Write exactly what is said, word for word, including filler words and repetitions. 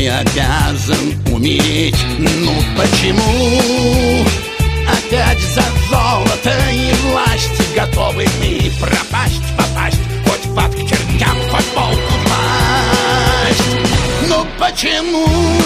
я обязан умереть. Ну почему опять за золото и власть готовы мы пропасть, попасть хоть в ад к чертям, хоть волку пасть? Ну почему